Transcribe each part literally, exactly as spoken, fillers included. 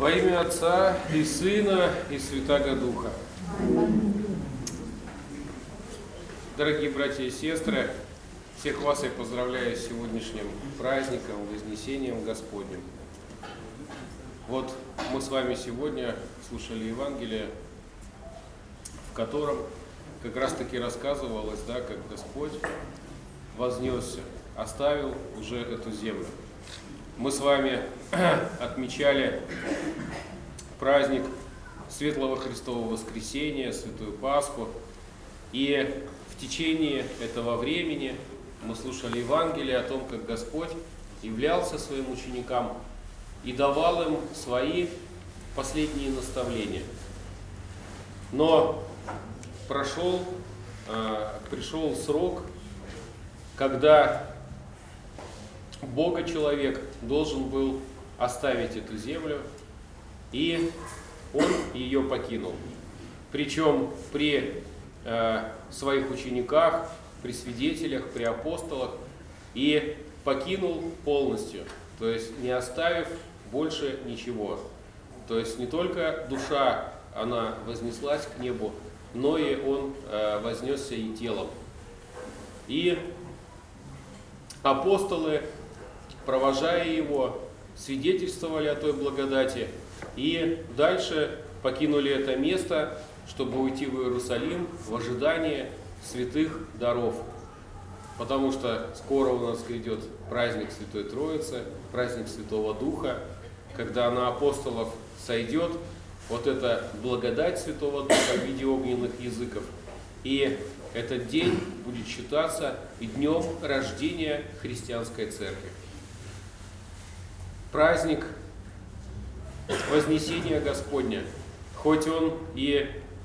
Во имя Отца и Сына и Святаго Духа. Дорогие братья и сестры, всех вас я поздравляю с сегодняшним праздником, Вознесением Господним. Вот мы с вами сегодня слушали Евангелие, в котором как раз таки рассказывалось, да, как Господь вознесся, оставил уже эту землю. Мы с вами отмечали праздник Светлого Христового Воскресения, Святую Пасху. И в течение этого времени мы слушали Евангелие о том, как Господь являлся своим ученикам и давал им свои последние наставления. Но прошел, пришел срок, когда Бога-человек должен был оставить эту землю, и он ее покинул. Причем при э, своих учениках, при свидетелях, при апостолах, и покинул полностью, то есть не оставив больше ничего. То есть не только душа, она вознеслась к небу, но и он э, вознесся и телом. И апостолы, провожая его, свидетельствовали о той благодати и дальше покинули это место, чтобы уйти в Иерусалим в ожидании святых даров. Потому что скоро у нас грядет праздник Святой Троицы, праздник Святого Духа, когда на апостолов сойдет вот эта благодать Святого Духа в виде огненных языков. И этот день будет считаться и днем рождения христианской церкви. Праздник Вознесения Господня, хоть он и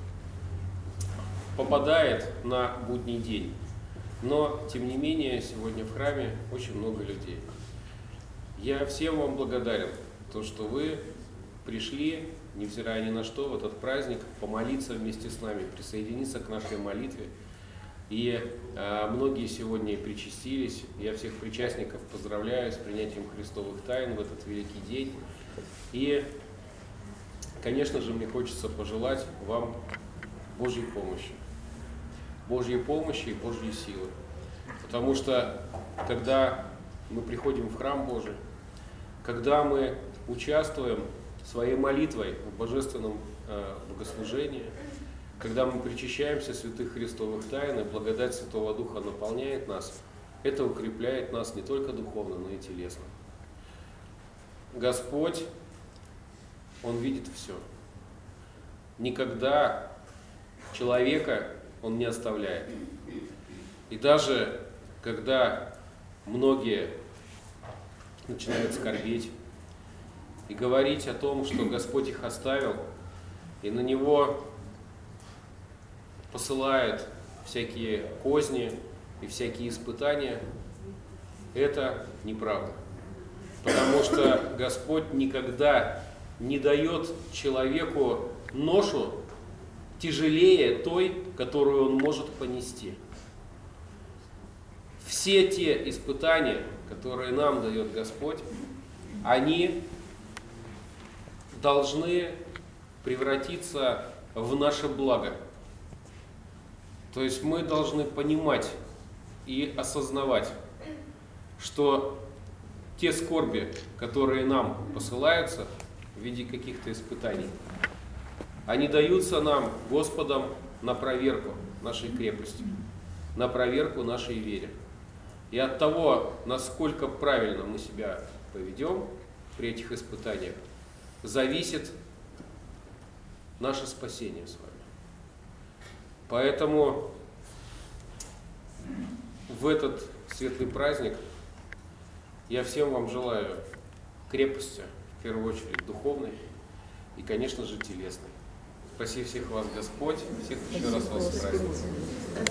попадает на будний день, но, тем не менее, сегодня в храме очень много людей. Я всем вам благодарен, то, что вы пришли, невзирая ни на что, в этот праздник помолиться вместе с нами, присоединиться к нашей молитве. И э, многие сегодня и причастились. Я всех причастников поздравляю с принятием Христовых тайн в этот великий день. И, конечно же, мне хочется пожелать вам Божьей помощи. Божьей помощи и Божьей силы. Потому что, когда мы приходим в храм Божий, когда мы участвуем своей молитвой в божественном э, богослужении, когда мы причащаемся святых Христовых тайн, и благодать Святого Духа наполняет нас, это укрепляет нас не только духовно, но и телесно. Господь, Он видит все. Никогда человека Он не оставляет. И даже когда многие начинают скорбеть и говорить о том, что Господь их оставил, и на Него посылает всякие козни и всякие испытания, это неправда. Потому что Господь никогда не дает человеку ношу тяжелее той, которую он может понести. Все те испытания, которые нам дает Господь, они должны превратиться в наше благо. То есть мы должны понимать и осознавать, что те скорби, которые нам посылаются в виде каких-то испытаний, они даются нам Господом на проверку нашей крепости, на проверку нашей веры. И от того, насколько правильно мы себя поведем при этих испытаниях, зависит наше спасение с вами. Поэтому в этот светлый праздник я всем вам желаю крепости, в первую очередь духовной и, конечно же, телесной. Спаси всех вас Господь, всех еще раз вас с праздником.